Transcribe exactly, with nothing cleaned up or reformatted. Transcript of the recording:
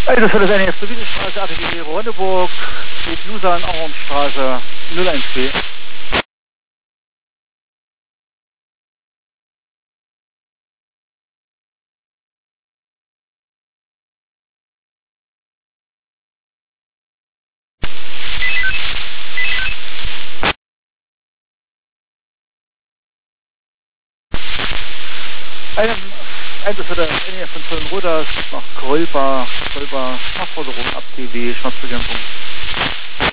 Also für das N F Wiesenstraße, A P G Ronneburg, steht Lusan, Ahornstraße null eins B. Einem, also für das N E F von Zollenroda nach Krolba, Krolba, Nachforderung ab T W, Schnappbekämpfung.